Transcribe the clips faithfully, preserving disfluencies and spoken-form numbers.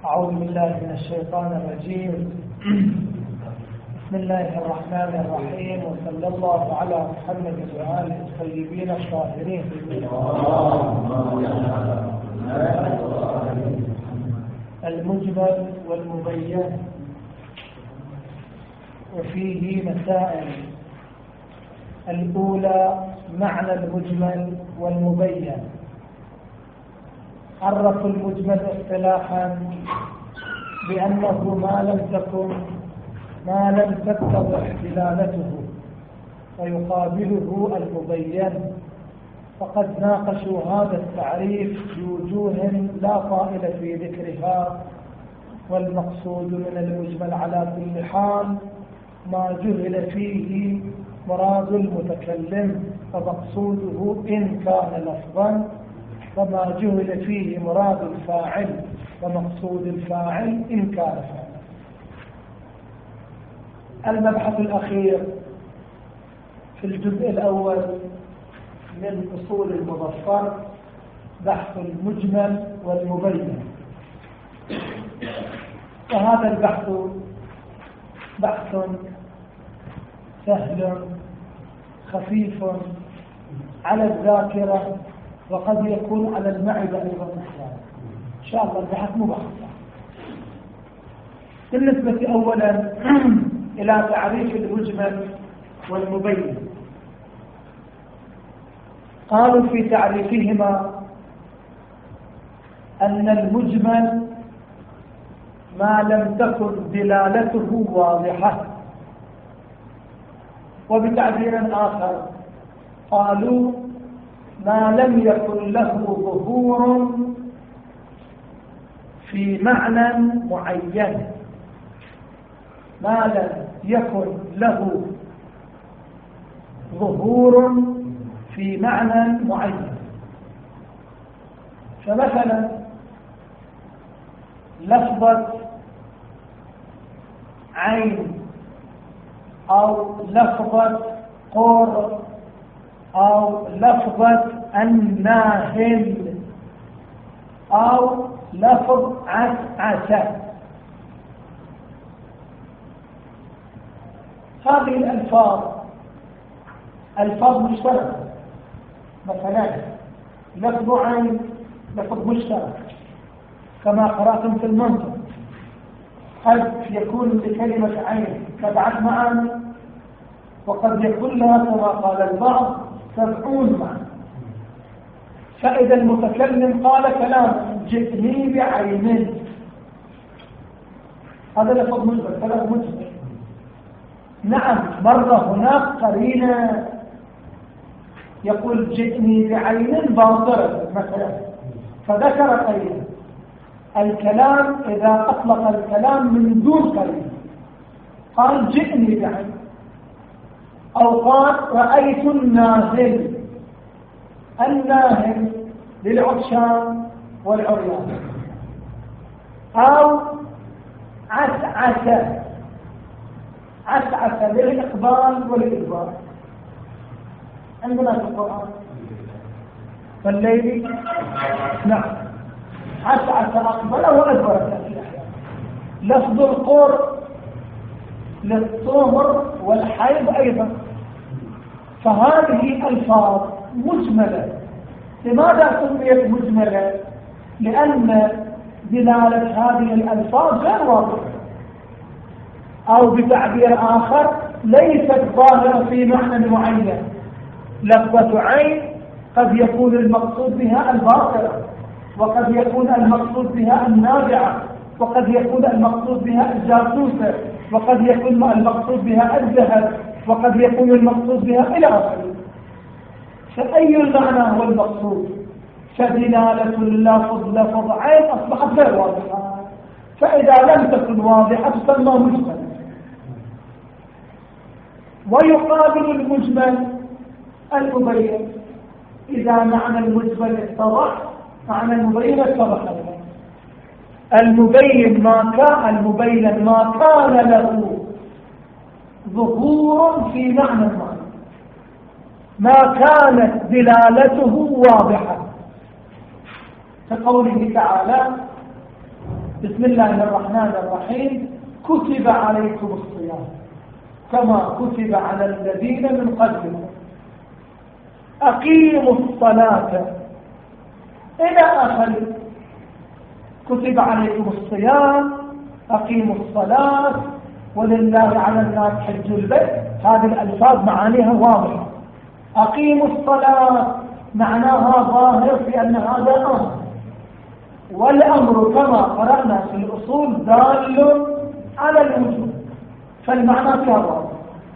أعوذ بالله من الشيطان الرجيم. بسم الله الرحمن الرحيم، وصلى الله على محمد وآله الطيبين الطاهرين. المجمل والمبين، وفيه مسائل. الأولى معنى المجمل والمبين. عرف المجمل اصطلاحا بأنه ما لم تكن ما لم تتضح دلالته، ويقابله المبين. فقد ناقشوا هذا التعريف بوجوه لا طائل في ذكرها، والمقصود من المجمل على كل حال ما جهل فيه مراد المتكلم، فمقصوده إن كان لفظا، وما جهل فيه مراد الفاعل، ومقصود الفاعل إن كان فاعلا. المبحث الأخير في الجزء الأول من أصول المظفر بحث المجمل والمبين. وهذا البحث بحث سهل خفيف على الذاكرة، وقد يكون على المعدة أيضا. إن شاء الله البحث مبحث. بالنسبة أولا إلى تعريف المجمل والمبين، قالوا في تعريفهما أن المجمل ما لم تكن دلالته واضحة. وبتعبير آخر قالوا ما لم يكن له ظهور في معنى معين، ما لم يكن له ظهور في معنى معين. فمثلا لفظة عين، أو لفظة قر، أو لفظة الناهل، أو لفظ عسعسة. هذه الألفاظ ألفاظ مشتركة. مثلا لفظ عين لفظ مشترك كما قرأتم في المنطق. قد يكون لكلمة عين سبعة معاني، وقد يكون لها كما قال البعض سبعون معنى. فإذا المتكلم قال كلام جئني بعين، هذا لفظ مجمل، كلام مجمل. نعم، مرة هناك قرينة يقول جئني بعين باطرة مثلا، فذكر قرينة. الكلام إذا أطلق الكلام من دون قرينة، قال جئني بعين، أو قال رأيت الناهل. الناهل للعطشان والعريان. أو عسعسة، عسعسة للإقبال والإدبار. عندنا في القرآن فالليل نعم عسعسة أقبل وأدبر. لفظ القر للطهر والحيض أيضا. فهذه ألفاظ مجملة. لماذا سميت مجملة؟ لأن دلالة هذه الألفاظ غير واضحة، أو بتعبير آخر ليست ظاهرة في معنى معين. لفظة عين قد يكون المقصود بها الباطرة، وقد يكون المقصود بها النابعة، وقد يكون المقصود بها الجاسوسة، وقد يكون المقصود بها الذهب، وقد يكون المقصود بها إلى آخره. فأي المعنى هو المقصود؟ فدلالة اللفظ لفظ عين أصبحت غير واضحة. فإذا لم تكن واضحة تسمى مجمل. ويقابل المجمل المبين. إذا معنى المجمل اتضح، معنى المبين اتضح. المبين ما كان المبين ما كان له ظهور في معنى ما ما كانت دلالته واضحة، كقوله تعالى بسم الله الرحمن الرحيم كتب عليكم الصيام كما كتب على الذين من قبلكم أقيموا الصلاة إلى آخر كتب عليكم الصيام أقيموا الصلاة ولله على الناس حج البيت. هذه الألفاظ معانيها واضحة. أقيموا الصلاة معناها ظاهر في أن هذا أمر، والأمر كما قرأنا في الأصول دال على الوجوب، فالمعنى فيها واضح.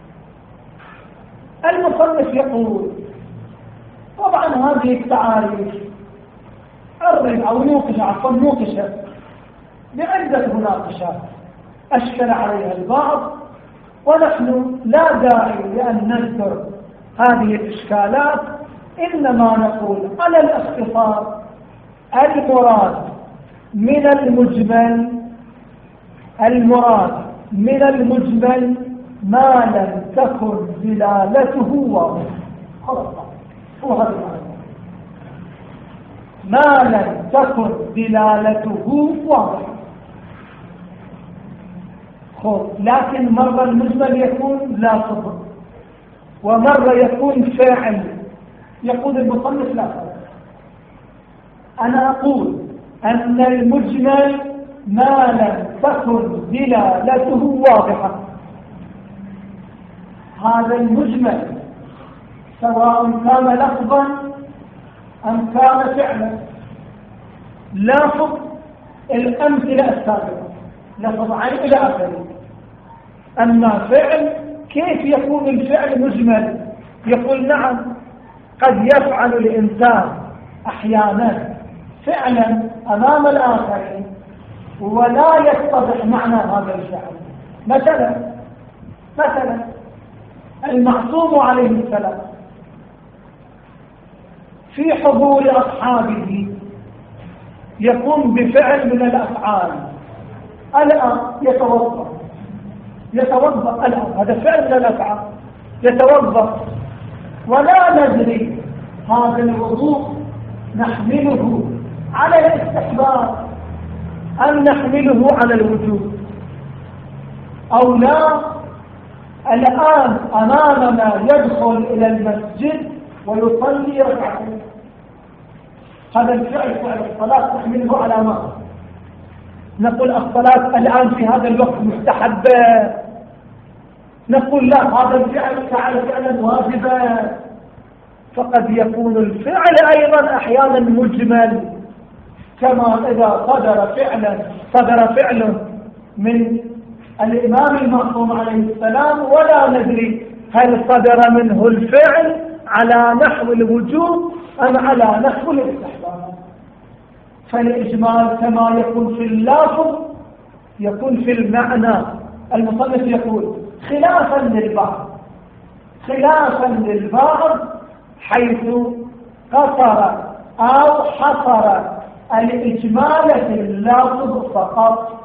المصنف يقول طبعا هذه التعاريف عرض أو نوقش عفوا نوقشت بعدة مناقشات أشكل عليها البعض، ونحن لا داعي لأن نذكر هذه الإشكالات، إنما نقول على الاختصار المراد من المجمل المراد من المجمل ما لم تكن دلالته واضحة. خلاص هو هذا المعنى، ما لم تكن دلالته واضحة. خب لكن مرة المجمل يكون لافظ ومرة يكون فاعل. يقول المصنف لا فرق. أنا أقول أن المجمل ما لم تكن دلالته واضحة. هذا المجمل سواء كان لفظا أم كان فعلا. لافظ الأمثلة السابقة لفظ عين إلى آخره. أما فعل كيف يكون الفعل مجمل؟ يقول نعم قد يفعل الإنسان أحيانا فعلا أمام الآخرين ولا يتضح معنى هذا الفعل. مثلا مثلا المعصوم عليه السلام في حضور أصحابه يقوم بفعل من الأفعال. الآن يتوضأ يتوضأ الآن هذا فعل من الأفعال. يتوضأ ولا ندري هذا الوضوء نحمله على الاستحباب أم نحمله على الوجوب أو لا. الآن أمامنا يدخل إلى المسجد ويصلي ركعتين. هذا الفعل فعل الصلاة نحمله على ما نقول الصلاة الآن في هذا الوقت مستحبة، نقول لا هذا الفعل فعل فعلا واجبا. فقد يكون الفعل أيضا أحيانا مجمل، كما إذا صدر فعلا صدر فعل من الإمام المعصوم عليه السلام ولا ندري هل صدر منه الفعل على نحو الوجوب أم على نحو الاستحباب. فالإجمال كما يكون في اللفظ يكون في المعنى. المصنف يقول خلافا للبعض خلافا للبعض حيث قصر أو حصر الإجمال في اللفظ فقط.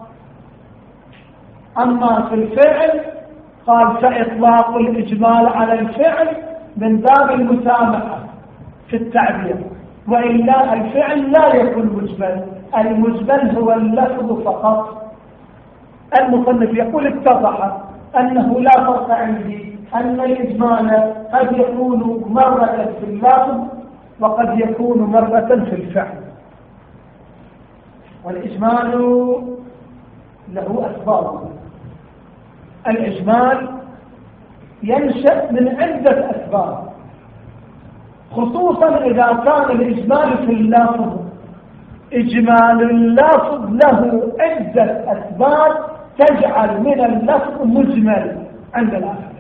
أما في الفعل قال فإطلاق الإجمال على الفعل من باب المسامحة في التعبير، وإلا الفعل لا يكون مجمل. المجمل هو اللفظ فقط. المصنف يقول اتضح أنه لا فرق عندي أن الإجمال قد يكون مرة في اللفظ وقد يكون مرة في الفعل. والإجمال له أسباب. الإجمال ينشأ من عدة أسباب، خصوصا إذا كان الإجمال في اللفظ. إجمال اللفظ له عدة أسباب تجعل من اللفظ مجمل عند الآخر.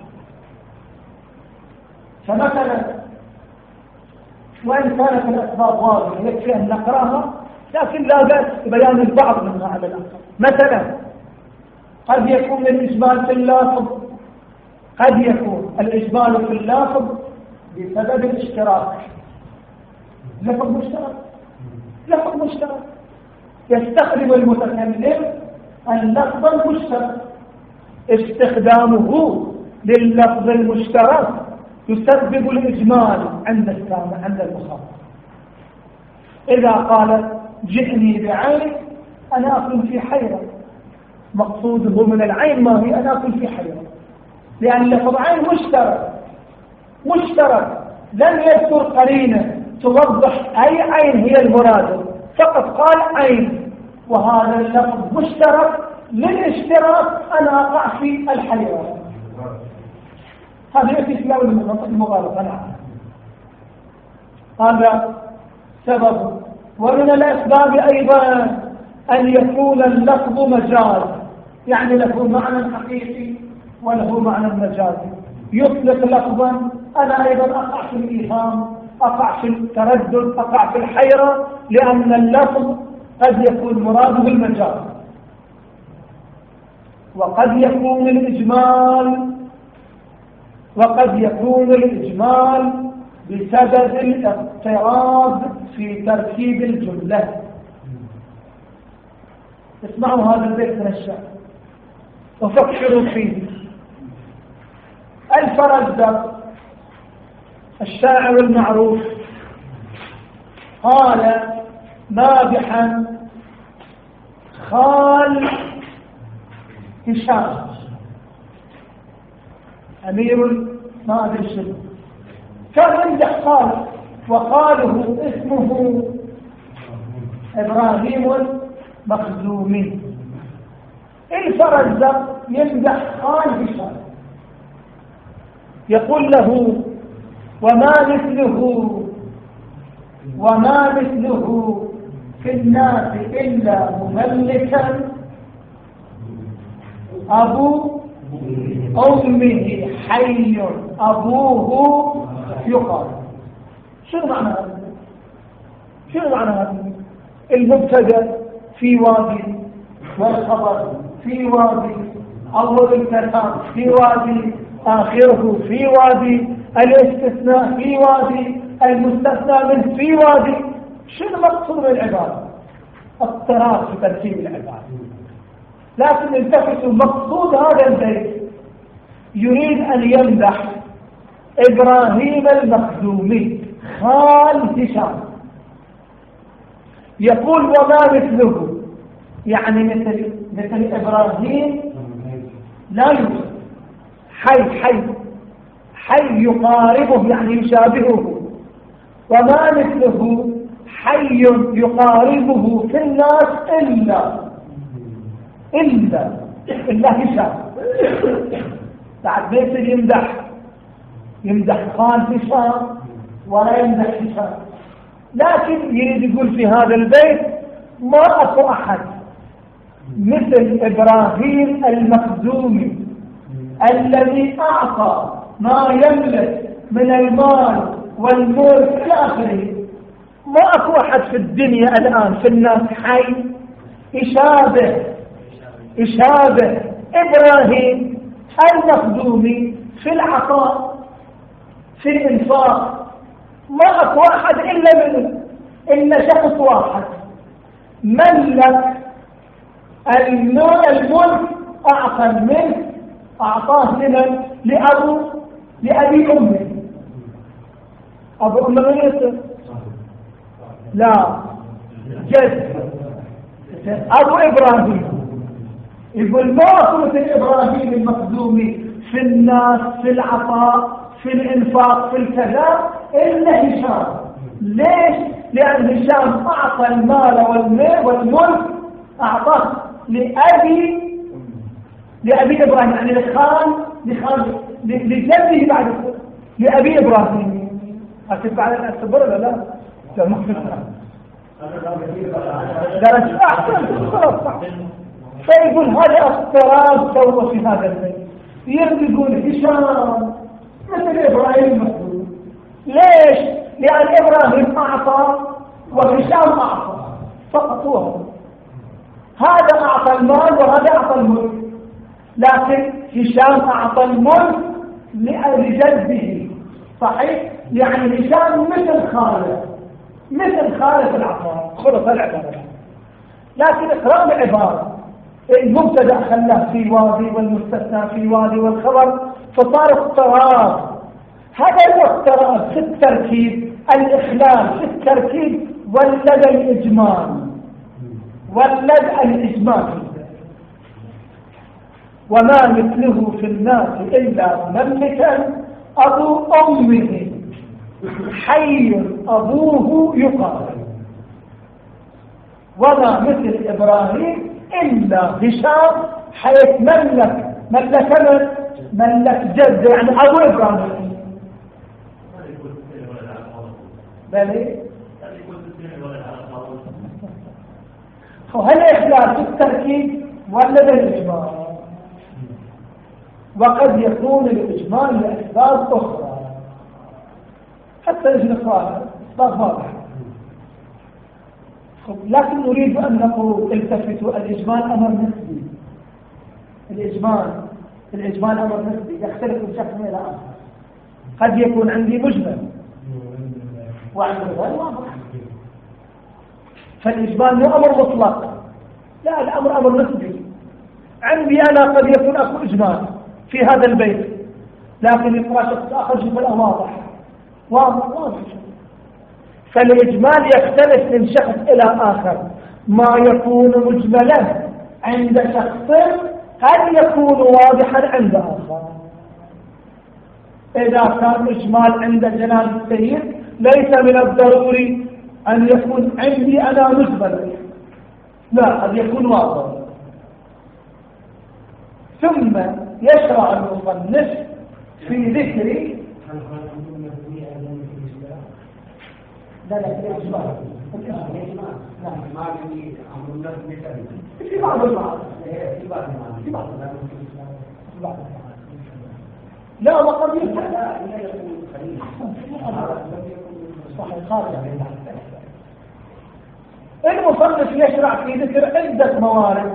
فمثلا وإن كانت الأسباب واضحة يكفي أن نقرأها، لكن لا بأس بيان البعض منها على الآخر. مثلا قد يكون الإجمال في اللفظ قد يكون الإجمال في اللفظ بسبب الاشتراك. لفظ مشترك لفظ مشترك يستخدم المتكلم اللفظ المشترك. استخدامه لللفظ المشترك يسبب الإجمال عند السامع عند المخاطب. إذا قال جئني بعين أنا أكون في حيرة. مقصوده من العين ما هي أنا أكون في حيرة، لأن لفظ عين مشترك مشترك لم يذكر قرينة توضح أي عين هي المراد، فقط قال عين، وهذا اللفظ مشترك للاشتراك أنا أقع في الحيرة. هذا يأتي في المغالطة. نعم هذا سبب. ومن الأسباب أيضا أن يكون اللفظ مجاز، يعني له معنى حقيقي وله معنى مجازي. يطلق لفظا أنا أيضا أقع في الإيهام، أقع في التردد، أقع في الحيرة، لأن اللفظ قد يكون مراده المجاز، وقد يكون الإجمال وقد يكون الإجمال بسبب الاضطراب في تركيب الجملة. اسمعوا هذا البيت من الشعر وفكروا فيه. الفرزدق الشاعر المعروف قال مادحا خال هشام أمير ما أدري شنو، كان يمدح قال، وقاله اسمه إبراهيم المخزومي. الفرزدق يمدح خال هشام، يقول له وما مثله وما مثله في الناس إلا مملكا أبو أمه حي أبوه يقال. شنو معنى هذا؟ شنو معنى هذا؟ المبتدأ في وادي والخبر في وادي، أول الكلام في وادي، آخره في وادي، الاستثناء في وادي، المستثنى منه في وادي. شنو مقصود من العبارة؟ اضطراب في ترتيب العبارة. لكن التفتوا مقصود هذا البيت يريد أن يمدح إبراهيم المخزومي خال هشام، يقول وما مثله، يعني مثل مثل إبراهيم لا يوجد، حي حي حي يقاربه يعني يشابهه، وما مثله حي يقاربه في الناس إلا إلا إلا هشام. بعد بيت يمدح يمدح خال هشام ولا يمدح هشام، لكن يريد يقول في هذا البيت ما أكو أحد مثل إبراهيم المخزومي الذي أعطى ما يملك من المال والملك إلى آخره. ما أكو أحد في الدنيا الآن في الناس حي يشابه يشابه إبراهيم المخزومي في العطاء في الإنفاق. ما أكو أحد إلا منه، إلا شخص واحد ملك الملك، أعطى الملك أعطاه لمن؟ لأبو لأبي أمه. أبو أمه من يصير؟ لا جد أبو إبراهيم. يقول ما أكو مثل إبراهيم المخزومي في الناس في العطاء في الإنفاق في الكذا إلا هشام. ليش؟ لأن هشام أعطى المال والملك أعطاه لأبي لأبي إبراهيم، يعني لخان لخان لجده بعد لأبي إبراهيم. أتبع على الأكبر ولا لا؟ لا ما في درس أحسن خلاص صح. فيقول هذا اضطراب سوى في هذا البيت، يرد يقول هشام مثل إبراهيم المخزومي. ليش؟ لأن إبراهيم أعطى وهشام أعطى فقط. هو هذا أعطى المال وهذا أعطى الملك، لكن هشام أعطى الملك لجده صحيح، يعني هشام مثل خالد مثل خالد العطاء. خلص العبارة، لكن إقرام العبارة المبتدأ خلاه في وادي والمستثنى في وادي والخبر، فصار اضطراب. هذا هو اضطراب في التركيب، الإخلال في التركيب ولا الإجمال. ولد الإجمال، وما مثله في الناس إلا مملكا أبو أمه حي أبوه يقال، وما مثل إبراهيم إلا هشام حيث ملك ملك من ملك جد يعني أبو إبراهيم. بلي وهل إخلاص التركيب ولا بالإجمال؟ وقد يكون الإجمال لأسباب أخرى حتى يجب نقرأها أسباب واضحة، لكن نريد أن نقول التفتوا الإجمال أمر نسبي. الإجمال الإجمال أمر نسبي يختلف من شخص إلى آخر. قد يكون عندي مجمل وعندي غير واضح، فالإجمال مو أمر مطلق، لا الأمر أمر نسبي. عندي أنا قد يكون أكو إجمال في هذا البيت، لكن يقرأ شخص آخر جدا واضح واضح واضح. فالإجمال يختلف من شخص إلى آخر، ما يكون مجملا عند شخص قد يكون واضحا عند آخر. إذا كان إجمال عند جناب السيد ليس من الضروري أن يكون عندي أنا مجملا، لا قد يكون واضح. ثم يشرع المصنف في ذكر لا لا الإجمال الإجمال نعم في بعض المعارض في بعض المعارض في بعض المعارض لا وقد يكون لا يكون صحيح خارج. المصنف يشرع في ذكر عدة موارد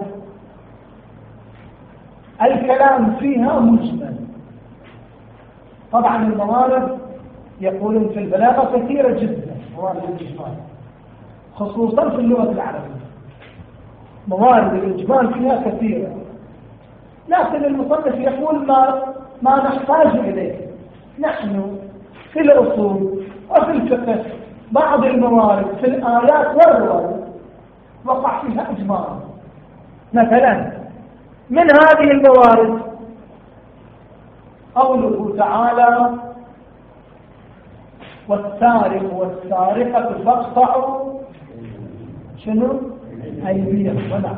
الكلام فيها مجمل. طبعا الموارد يقولون في البلاغة كثيرة جدا، موارد الإجمال خصوصا في اللغة العربية موارد الإجمال فيها كثيرة، لكن المصنف يقول ما ما نحتاج إليه. نحن في الأصول وفي الفقه بعض الموارد في الآيات والروايات وقع فيها إجمال. مثلا من هذه الموارد قوله تعالى والسارق والسارقة فاقطعوا شنو أيديهم ولا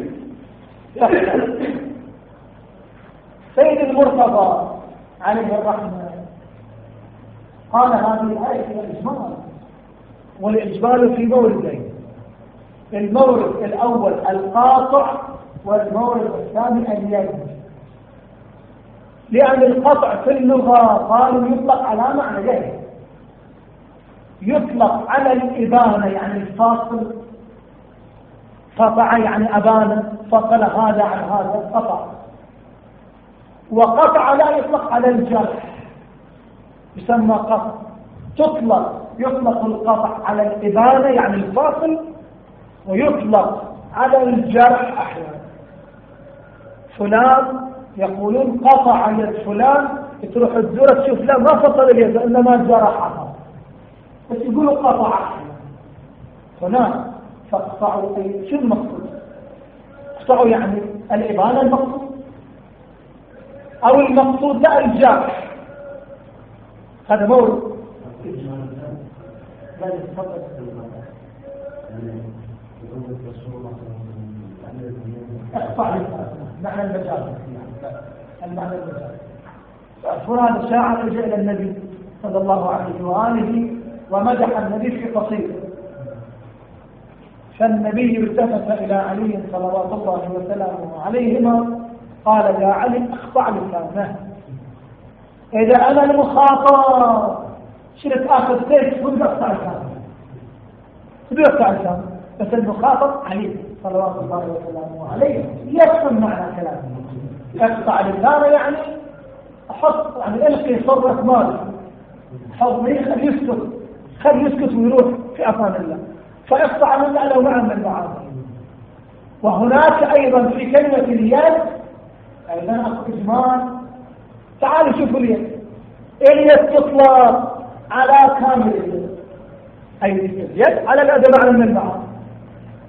سيد المرتضى عليه الرحمة قال هذه الآية هي الإجمال، والإجمال في موردين، المورد الأول القاطع والمورد الثاني اليد. لأن القطع في اللغة قالوا يطلق على معنيين، يطلق على الإبانة يعني الفاصل، قطع يعني أبانة فصل هذا عن هذا قطع، وقطع لا يطلق على الجرح يسمى قطع. تطلق يطلق القطع على الإبانة يعني الفاصل، ويطلق على الجرح أحيانا. فلان يقولون قطع يد فلان، تروح الزورة تشوف لا ما فصل اليد إنما جرحها، بس يقولوا قطع فلان فاقطعوا. شو المقصود؟ اقطعوا يعني الإبانة المقصود، أو المقصود لا الجرح. هذا مورد اقطع معنى المجاز، المعنى المجاز. فلان الشاعر جاء إلى النبي صلى الله عليه وآله ومدح النبي في قصيدة، فالنبي التفت إلى علي صلوات الله وسلامه عليهما قال يا علي اقطع لسانه، إذا أنا المخاطر شرت آخذ سيف ونقطع لسانه ونقطع لسانه، بس المخاطر علي صلوات الله وسلامه عليه يفهم معنى كلامه. اقطع لسانه يعني أحط يعني ألقي صدرك مالك، حضريه خل يسكت خل يسكت ويروح في أمان الله، فاقطع من له معنى من المعاني. وهناك أيضا في كلمة اليد أيضا أخذ إجمال. تعالوا شوفوا اليد، اليد تطلق على كامل اليد، أي اليد على الأدب على من المعاني،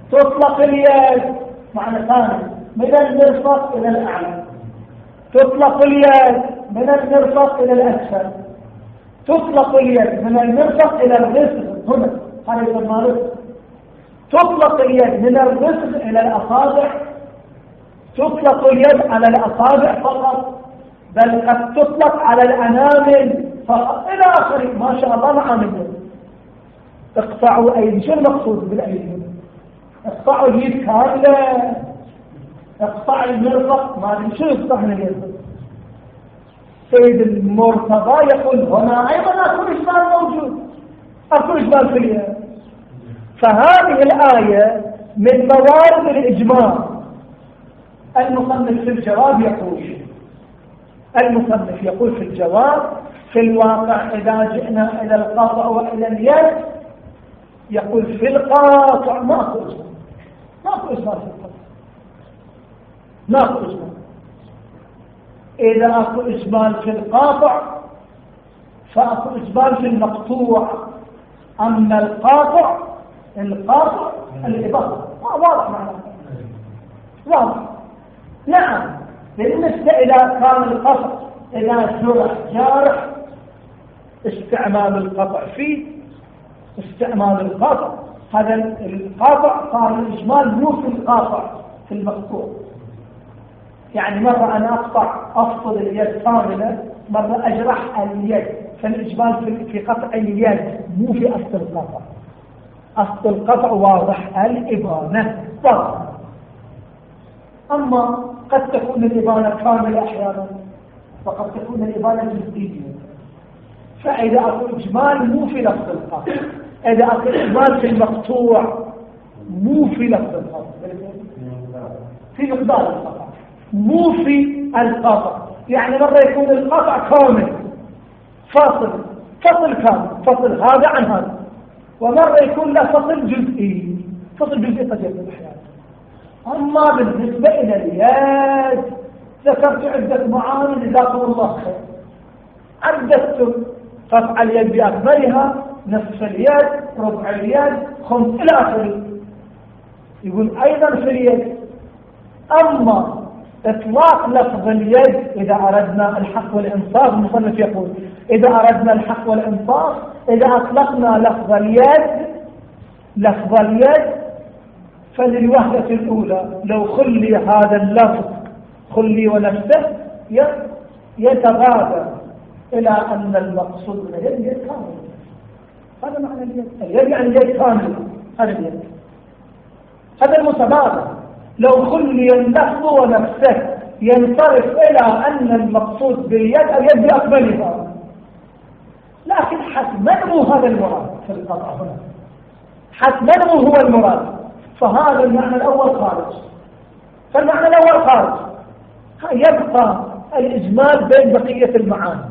تطلق اليد معنى ثاني من المرفق إلى الأعلى، تطلق اليد من المرفق إلى الأسفل، تطلق اليد من المرفق إلى الرسل هنا، هذا يسمى رسل. تطلق اليد من الرسل إلى الأصابع، تطلق اليد على الأصابع فقط، بل قد تطلق على الأنامل فقط إلى آخره. ما شاء الله معامل. اقطعوا أيدي، شو المقصود بالأيدي؟ اقطعوا اليد كاملة، اقطع المرفق، ما ادري شو يقطع من اليد. سيد المرتضى يقول هنا أيضا أكو إجمال موجود، أكو إجمال في اليد. فهذه الآية من موارد الإجمال. المصنف في الجواب يقول المصنف يقول في الجواب في الواقع إذا جئنا إلى القاطع وإلى اليد يقول في القاطع ماكو إجمال، ماكو إجمال في القاطع، ماكو إجمال. إذا أكو إجمال في القاطع فأكو إجمال في المقطوع. أما القاطع القاطع الإباحة واضح معناه، واضح. نعم بالنسبة إلى كان القطع إذا جرح جارح استعمال القطع فيه، استعمال القطع هذا القطع صار الإجمال مو في القاطع في المقطوع. يعني مرة أنا أقطع أفصل اليد كاملة، مرة أجرح اليد، فالإجمال في قطع اليد مو في أصل القطع. أصل القطع واضح، الإبانة واضح. أما قد تكون الإبانة كاملة أحيانا وقد تكون الإبانة جزئية. فإذا أكو إجمال مو في لفظ القطع، إذا أكو إجمال في المقطوع مو في لفظ القطع، في مقدار القطع مو في القطع. يعني مرة يكون القطع كامل فاصل، فصل كامل، فصل هذا عن هذا، ومرة يكون له فصل جزئي، فصل جزئي قد يكون أحيانا. أما بالنسبة إلى اليد ذكرت عدة معامل جزاكم الله خير. عددت قطع اليد بأكملها، نصف اليد، ربع اليد، خمس إلى آخره. يقول أيضا في اليد. أما إطلاق لفظ اليد إذا أردنا الحق والإنصاف، المصنف يقول إذا أردنا الحق والإنصاف إذا أطلقنا لفظ اليد لفظ اليد فللوهلة الأولى لو خلي هذا اللفظ خلي ونفسه يتغادر إلى أن المقصود من اليد يد كامل. هذا معنى اليد، اليد يعني اليد كامل، هذا اليد، هذا المتبادر. لو خلي اللفظ ونفسه ينصرف إلى أن المقصود باليد اليد بأكملها، لكن حتما مو هذا المراد في القطع هنا، حتما مو هو المراد. فهذا المعنى الأول خارج، فالمعنى الأول خارج. يبقى الإجمال بين بقية المعاني.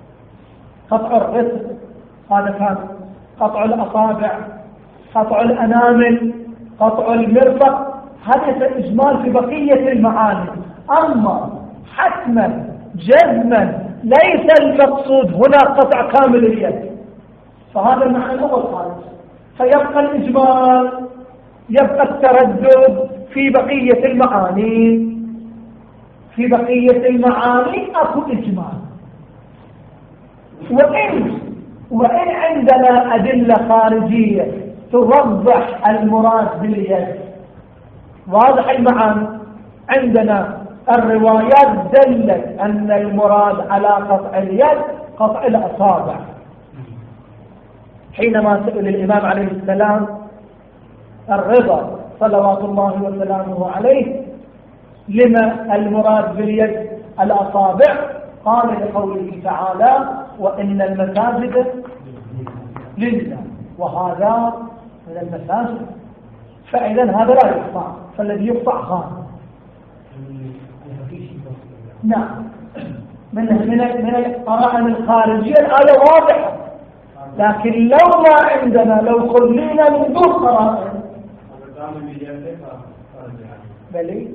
قطع الرسل هذا كان، قطع الأصابع، قطع الأنامل، قطع المرفق، هذا الإجمال في بقية المعاني. أما حتما جزما ليس المقصود هنا قطع كامل اليد، فهذا المعنى الأول خارج. فيبقى الإجمال، يبقى التردد في بقية المعاني. في بقية المعاني أكو إجمال. وإن وإن عندنا أدلة خارجية توضح المراد باليد واضح المعاني، عندنا الروايات دلت أن المراد على قطع اليد قطع الأصابع. حينما سئل الإمام عليه السلام الرضا صلوات الله وسلامه عليه لما المراد باليد الأصابع، قال لقوله تعالى وإن المساجد لله، وهذا من المساجد، فإذا هذا لا يقطع، فالذي يقطع خان. نعم من من من القرائن الخارجية الآية واضحة، لكن لو ما عندنا لو خلينا من دون قرائن بلي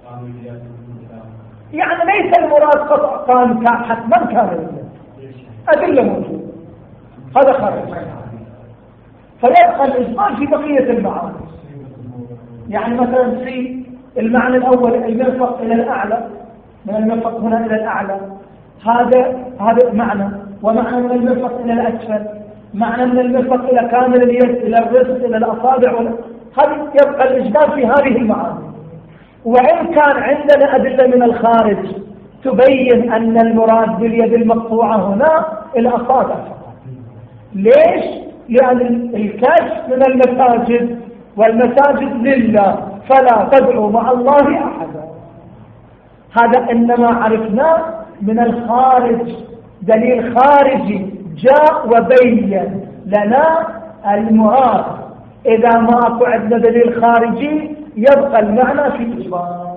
يعني ليس المراد قطع كان حتما كامل، أدلة موجودة، هذا خارج. فيبقى الإجمال في بقية المعاني. يعني مثلا في المعنى الأول المرفق إلى الأعلى، من المرفق هنا إلى الأعلى، هذا هذا معنى. ومعنى من المرفق إلى الأسفل، معنى من المرفق إلى كامل اليد، إلى الرزق، إلى الأصابع. هذه يبقى الإجمال في هذه المعاني. وإن كان عندنا أدلة من الخارج تبين أن المراد باليد المقطوعة هنا الأصابع فقط. ليش؟ لأن الكشف من المساجد، والمساجد لله، فلا تدعوا مع الله أحدا. هذا إنما عرفناه من الخارج، دليل خارجي جاء وبين لنا المراد. إذا ما قعدنا دليل خارجي يبقى المعنى في الإجمال.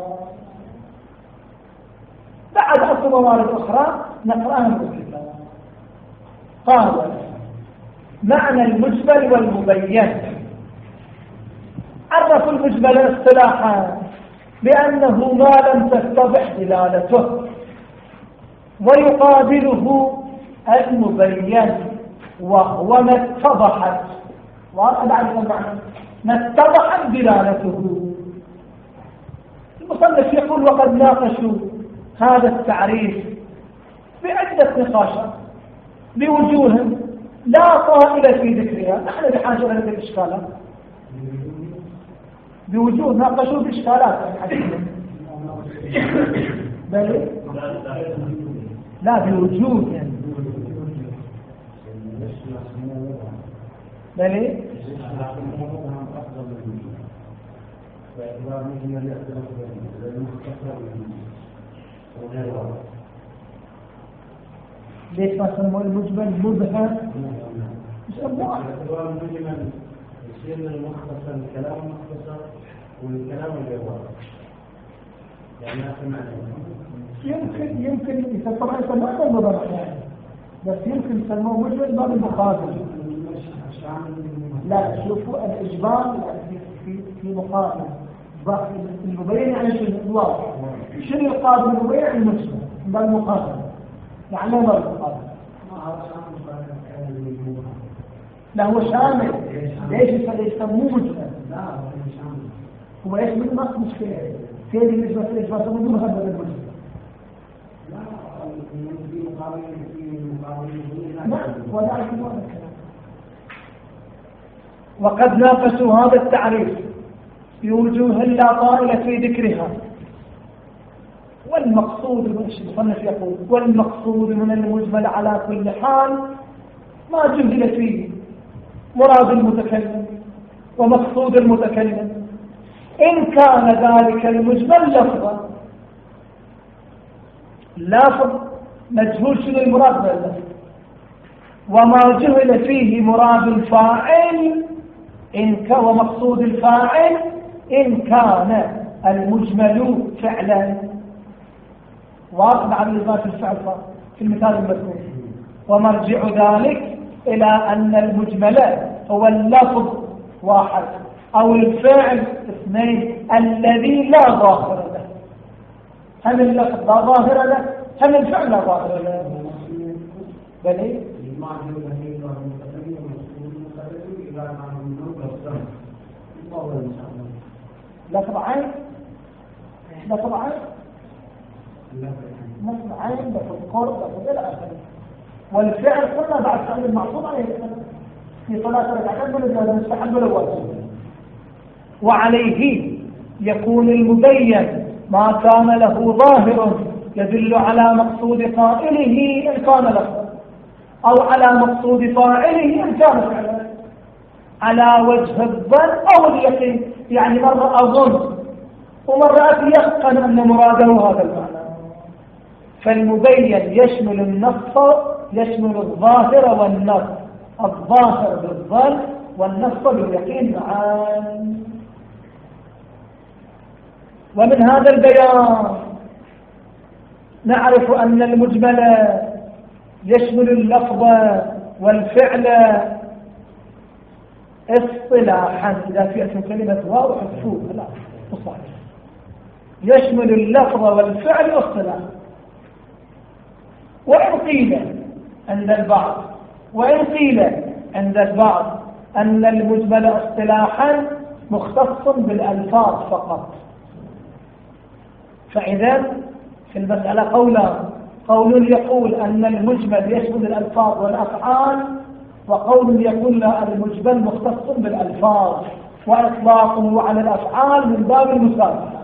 بعد أصل موارد أخرى نقرأها من الكتاب. قال معنى المجمل والمبين. عرف المجمل اصطلاحا بأنه ما لم تتضح دلالته، ويقابله المبين وهو ما اتضحت. وأنا أعرف المعنى ما اتضحت دلالته. المصنف يقول وقد ناقشوا هذا التعريف بعدة نقاشات بوجوه لا طائل في ذكرها. نحن بحاجة إلى هذه الإشكالات، بوجوه ناقشوا بإشكالات. بل لا بوجوه يعني. بل ليش ما سموه المجمل مبهم؟ يسموه المجمل يصير المختصر الكلام مختصر والكلام غير واضح. يعني يمكن يمكن طبعا يسموه المبهم يعني، بس يمكن يسموه مجمل باب المقابل. لا شوفوا الإجمال في في مقابل المبين يعني شنو الواضح، شنو يقابل المبين يعني المجمل باب المقابل. يعني ما باب المقابل لا هو شامل. ليش يسموه مجمل؟ لا هو شامل. هو ايش من نص مشكله في المجمل في ايش بسموه مجمل المجمل. لا في مقابل في مقابل نعم ولا في هذا الكلام. وقد ناقشوا هذا التعريف بوجوه لا طائل في ذكرها. والمقصود المصنف يقول والمقصود من المجمل على كل حال ما جهل فيه مراد المتكلم ومقصود المتكلم، إن كان ذلك المجمل لفظا. لفظ مجهول شنو المراد باللفظ، وما جهل فيه مراد الفاعل إن كان ومقصود الفاعل إن كان المجمل فعلا. واقع على إضافة الفعل في المثال المذكور. ومرجع ذلك إلى أن المجمل هو اللفظ واحد أو الفعل اثنين الذي لا ظاهر له. هم اللفظ لا ظاهر له، هم الفعل لا ظاهر له. بل لفظ عين لفظ عين لفظ عين لفظ قرب لفظ إلى آخره. والفعل قلنا بعد فعل المعصوم عليه في صلاة ركعتين من المستحب والواجب. وعليه يكون المبين ما كان له ظاهر يدل على مقصود قائله إن كان لفظا، أو على مقصود فاعله إن كان فعلا، على وجه الظن أو اليقين. يعني مرة أظن ومرة أتيقن أن مراده هذا المعنى. فالمبين يشمل النص، يشمل الظاهر والنص، الظاهر بالظن والنص باليقين معا. ومن هذا البيان نعرف أن المجمل يشمل اللفظ والفعل اصطلاحا. إذا فئت كلمة واو حذفوها لا تصحيح. يشمل اللفظ والفعل اصطلاحا. وإن قيل عند البعض وإن قيل عند البعض أن المجمل اصطلاحا مختص بالألفاظ فقط. فإذا في المسألة قولان: قول يقول أن المجمل يشمل الألفاظ والأفعال، وقول يقول لا، المجمل مختص بالألفاظ وإطلاقه على الأفعال من باب المسامحة،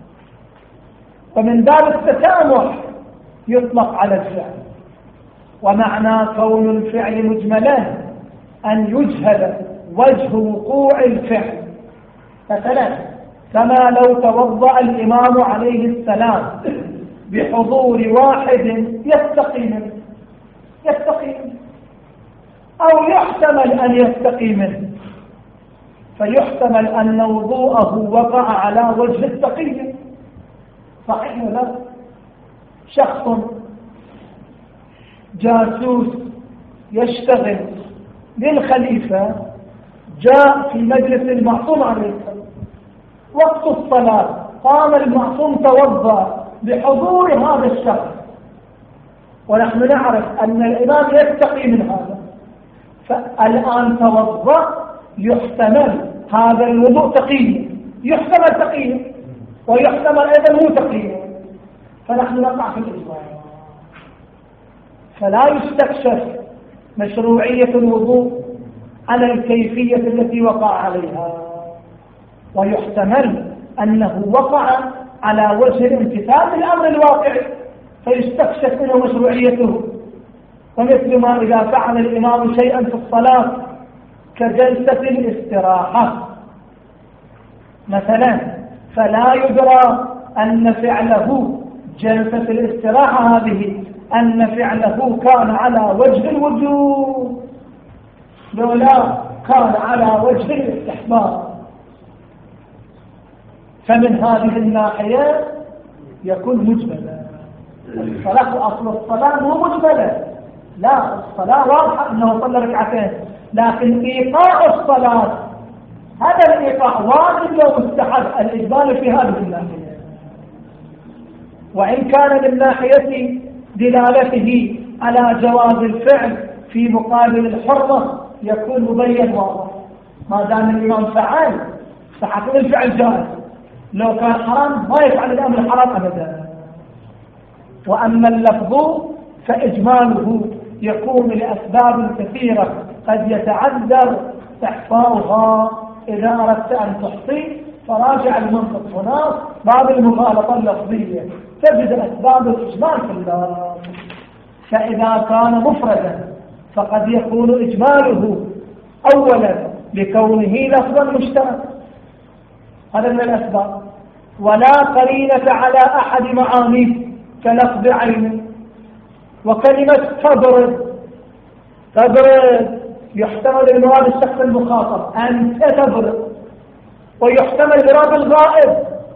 ومن باب التسامح يطلق على الفعل. ومعنى كون الفعل مجملا أن يجهل وجه وقوع الفعل. مثلا كما لو توضأ الإمام عليه السلام بحضور واحد يستقي منه يستقي منه أو يحتمل أن يستقي منه، فيحتمل أن وضوءه وقع على وجه التقي. صحيح ولا لا؟ شخص جاسوس يشتغل للخليفة جاء في مجلس المعصوم عليه السلام وقت الصلاة، قام المعصوم توضأ بحضور هذا الشخص، ونحن نعرف أن الإمام يستقي من هذا، فالآن توضأ، يحتمل هذا الوضوء تقي، يحتمل تقي ويحتمل أيضا مو تقي، فنحن نقع في الإجماع. فلا يستكشف مشروعية الوضوء على الكيفية التي وقع عليها، ويحتمل أنه وقع على وجه الامتثال للأمر الواقعي فيستكشف منه مشروعيته. ومثل ما إذا فعل الإمام شيئا في الصلاة كجلسة الاستراحة مثلا، فلا يدرى أن فعله جلسة الاستراحة هذه أن فعله كان على وجه الوجوب لولا كان على وجه الاستحباب. فمن هذه الناحية يكون مجملا. الصلاة أصل الصلاة مو مجملة، لا، الصلاة واضحة أنه صلى ركعتين، لكن إيقاع الصلاة هذا الإيقاع واجب لو مستحب، الإجمال في هذه الناحية. وإن كان من ناحية دلالته على جواز الفعل في مقابل الحرمة يكون مبين واضح، ما دام الإمام فعل فحكم الفعل جائز، لو كان حرام ما يفعل الأمر الحرام أبدا. وأما اللفظ فإجماله يكون لأسباب كثيرة قد يتعذر إحصاؤها. إذا أردت أن تحصي فراجع المنطق هنا باب المغالطة اللفظية تجد أسباب الإجمال في اللفظ. فإذا كان مفردا فقد يكون إجماله أولا لكونه لفظا مشترك، هذا من الأسباب، ولا قرينة على أحد معانيه كلفظ عين. وكلمة تضرب تضرب يحتمل المراد الشخص المخاطب أنت تضرب، ويحتمل مراد الغائب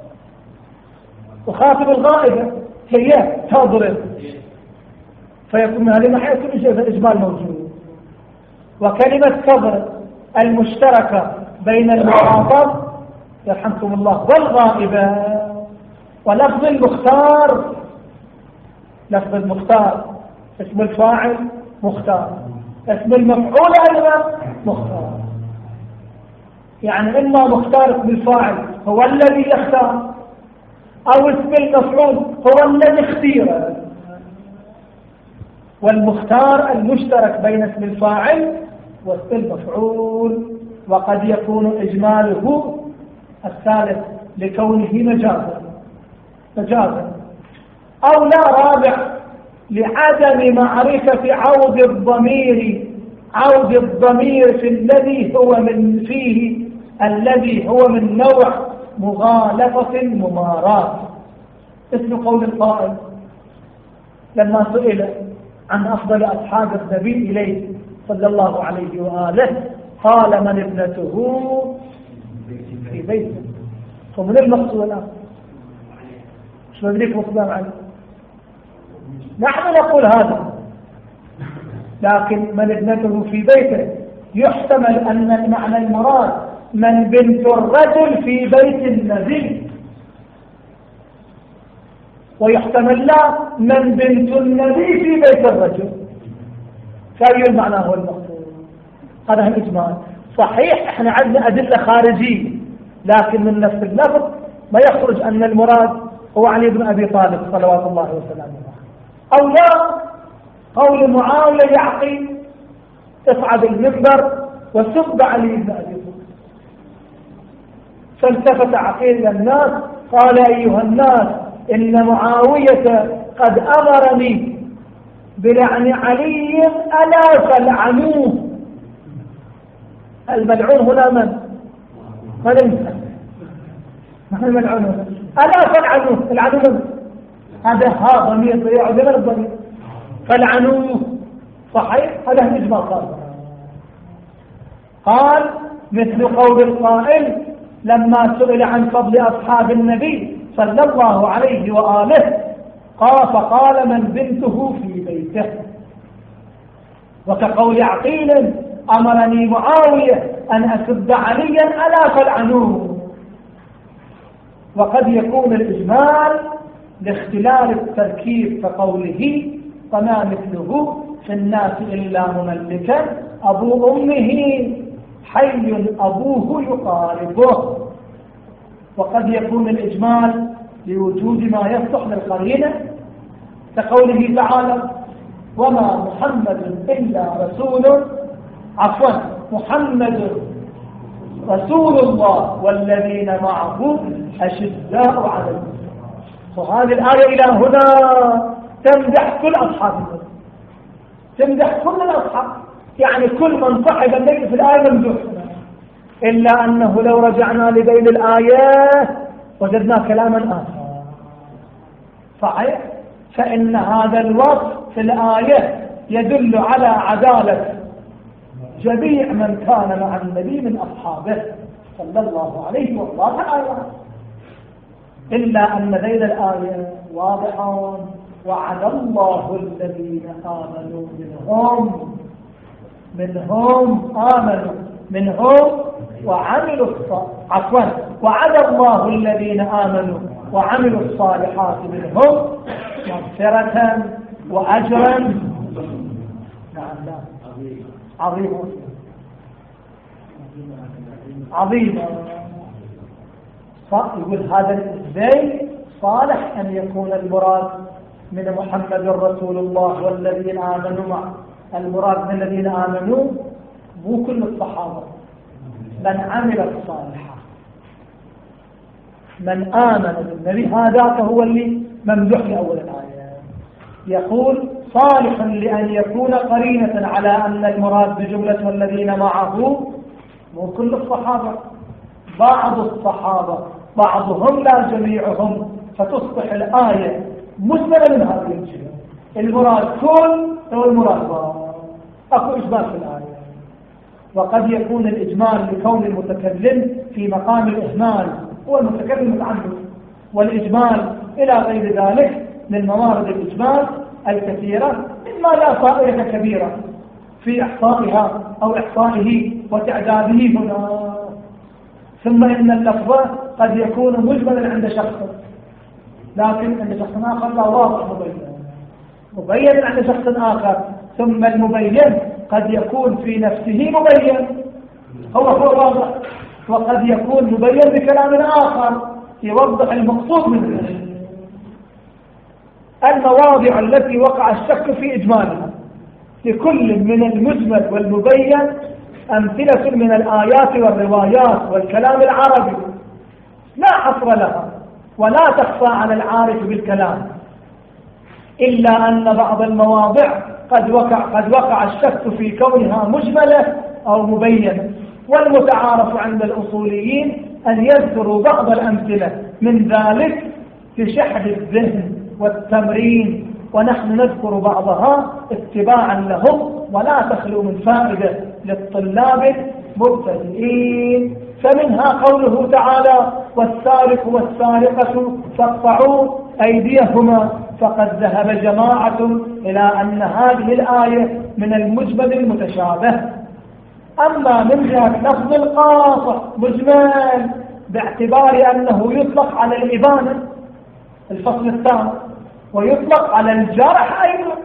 وخاطب الغائبة هي تضرب، فيكون هذه الناحية الإجمال موجود. وكلمة تضرب المشتركة بين المخاطب يرحمكم الله والغائبة. ولفظ المختار، لفظ المختار اسم الفاعل مختار، اسم المفعول أيضا مختار، يعني إما مختار اسم الفاعل هو الذي يختار، أو اسم المفعول هو الذي اختير. والمختار المشترك بين اسم الفاعل واسم المفعول. وقد يكون إجماله الثالث لكونه مجازا مجازا أو لا رابع لعدم معرفة عود الضمير عود الضمير في الذي هو من فيه الذي هو من نوع مغالطة الممارات. مثل قول القائل لما سئل عن أفضل أصحاب النبي إليه صلى الله عليه وآله قال من ابنته في بيته. فمن المقصود الآن شو ندريك مصدام عنه؟ نحن نقول هذا، لكن من ابنته في بيته يحتمل أن المعنى المراد من بنت الرجل في بيت النبي، ويحتمل لا من بنت النبي في بيت الرجل. فأي المعنى هو المقصود؟ هذا هو الإجمال. صحيح احنا عندنا أدلة خارجية لكن من نفس اللفظ ما يخرج أن المراد هو علي بن أبي طالب صلوات الله وسلامه. أو لا، قول معاوية يعقي اصعد المنبر وسب علي بن أبي طالب، فالتفت عقيل إلى الناس قال أيها الناس إن معاوية قد أمرني بلعن علي ألا فلعنوه. الملعون هنا من؟ من المسلم؟ من الملعون هنا؟ ألا فلعنوه. العنوه من؟ هذا ها ضمير يعود من الضمير، فلعنوه. صحيح؟ هذا الإجماع قال قال مثل قول القائل لما سئل عن فضل أصحاب النبي صلى الله عليه وآله قال فقال من بنته في بيته. وكقول عقيل أمرني معاوية أن أسب عليا ألا فلعنوه. وقد يكون الإجمال لاختلال التركيب كقوله فما مثله في الناس إلا مملكا أبو أمه حي أبوه يقاربه. وقد يكون الإجمال لوجود ما يصلح للقرينة كقوله تعالى وما محمد إلا رسول عفوا محمد رسول الله والذين معه أشداء على المؤمنين. وهذه الآية إلى هنا تمدح كل أصحاب النبي، تمدح كل الأصحاب، يعني كل من صحب النبي في الآية ممدوح، إلا أنه لو رجعنا لبين الآية وجدنا كلاما آخر. صحيح؟ فإن هذا الوصف في الآية يدل على عدالة جميع من كان مع النبي من أصحابه صلى الله عليه وآله، إلا أن بين الآية واضحا وعد الله الذين آمنوا منهم منهم آمنوا منهم وعملوا الصالحات عفوا وعد الله الذين آمنوا وعملوا الصالحات منهم مغفرة وأجرا نعم لا عظيم عظيم. يقول هذا الإزاي صالح أن يكون المراد من محمد رسول الله والذين آمنوا معه. المراد من الذين آمنوا مو كل الصحابة، من عمل الصالحات، من آمن بالنبي هذاك هو اللي ممدوح في أول الآية. يقول صالح لأن يكون قرينة على أن المراد بجملة والذين معه مو كل الصحابة، بعض الصحابة بعضهم لا جميعهم، فتصبح الآية مجملة من هذه الجهة. المراد كل هو المراد بعض، أكو إجمال في الآية. وقد يكون الإجمال لكون المتكلم في مقام الإهمال، هو المتكلم متعمد، والإجمال إلى غير ذلك من موارد الإجمال الكثيرة مما لا فائدة كبيرة في إحصائها أو إحصائه وتعداده هنا. ثم إن اللفظ قد يكون مجملا عند شخص، لكن عند شخص آخر لا واضح مبين، مبين عند شخص آخر. ثم المبين قد يكون في نفسه مبين هو هو واضح، وقد يكون مبين بكلام آخر يوضح المقصود منه. المواضع التي وقع الشك في إجمالها لكل من المجمل والمبين أمثلة من الآيات والروايات والكلام العربي لا حصر لها ولا تخفى على العارف بالكلام، إلا أن بعض المواضع قد وقع, قد وقع الشك في كونها مجملة أو مبينة. والمتعارف عند الأصوليين أن يذكروا بعض الأمثلة من ذلك لشحذ الذهن والتمرين، ونحن نذكر بعضها اتباعا لهم ولا تخلو من فائدة للطلاب مبتدئين. فمنها قوله تعالى والسارق والسارقة فاقطعوا أيديهما، فقد ذهب جماعة إلى أن هذه الآية من المجمل المتشابه. أما من جهة لفظ القاطع مجمل باعتبار أنه يطلق على الإبانة الفصل الثاني ويطلق على الجرح أيضا،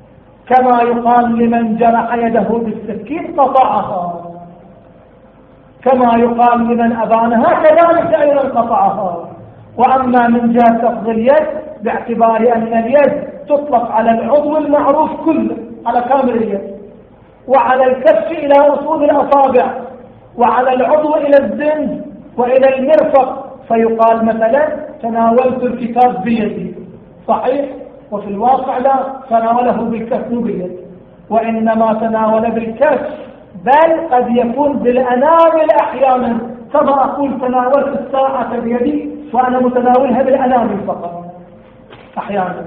كما يقال لمن جرح يده بالسكين قطعها. كما يقال لمن أبانها كذلك أيضا قطعها. وأما من جهة لفظ اليد باعتبار أن اليد تطلق على العضو المعروف كله، على كامل اليد، وعلى الكف إلى أصول الأصابع، وعلى العضو إلى الزند وإلى المرفق، فيقال مثلا تناولت الكتاب بيدي، صحيح؟ وفي الواقع لا، تناوله بالكف بيد، وإنما تناول بالكف، بل قد يكون بالأنامل أحيانا، كما أقول تناولت الساعة بيدي وأنا متناولها بالأنامل فقط أحيانا.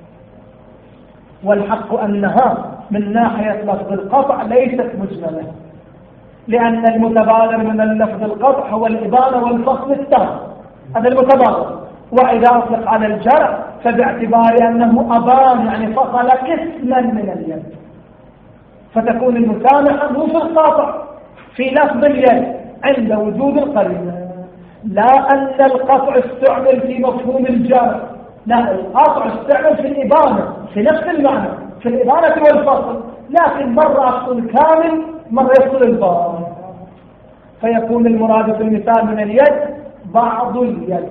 والحق أنها من ناحية لفظ القطع ليست مجملة، لأن المتبادر من اللفظ القطع هو الإبانة والفصل التام، هذا المتبادر. وإذا أطلق على الجرح فباعتبار أنه أبان يعني فصل قسما من اليد، فتكون المسامحة مو في القطع في لفظ اليد عند وجود القرينة، لا أن القطع استعمل في مفهوم الجرح، لا، القطع استعمل في الإبانة في نفس المعنى، في الإبانة والفصل، لكن مرة أفصل كامل مرة يفصل البعض، فيكون المراد في المثال من اليد بعض اليد،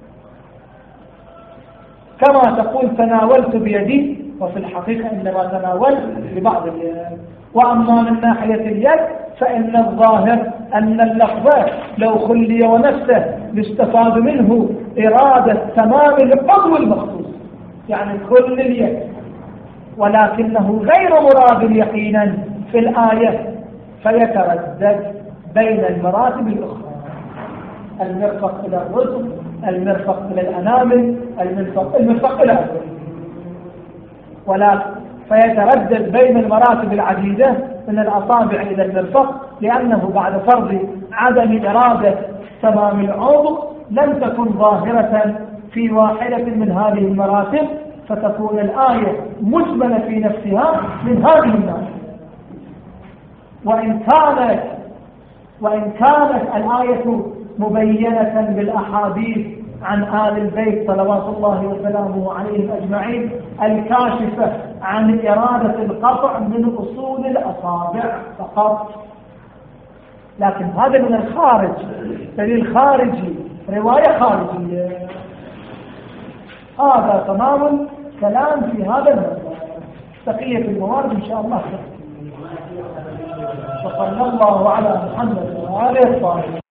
كما تقول تناولت بيدي وفي الحقيقة إنما تناولت ببعض اليد. وأما من ناحية اليد فإن الظاهر أن اللفظ لو خلي ونفسه يستفاد منه إرادة تمام العضو المخصوص، يعني كل اليد، ولكنه غير مراد يقينا في الآية، فيتردد بين المراتب الأخرى، المرفق إلى الرزق، المرفق إلى الأنامل، المرفق, المرفق إلى الرزق، ولكن فيتردد بين المراتب العديدة من الأصابع إلى المرفق، لأنه بعد فرض عدم إرادة تمام العضو لم تكن ظاهرة في واحدة من هذه المراتب، فتكون الآية مجملة في نفسها من هذه الناحية. وإن كانت وإن كانت الآية مبينة بالأحاديث عن آل البيت صلوات الله وسلامه عليهم أجمعين الكاشفة عن إرادة القطع من أصول الأصابع فقط، لكن هذا من الخارج، دليل خارجي، رواية خارجية. هذا تمام كلام في هذا الموضوع. بقية الموارد إن شاء الله. وصلى الله على محمد وآله الطاهرين.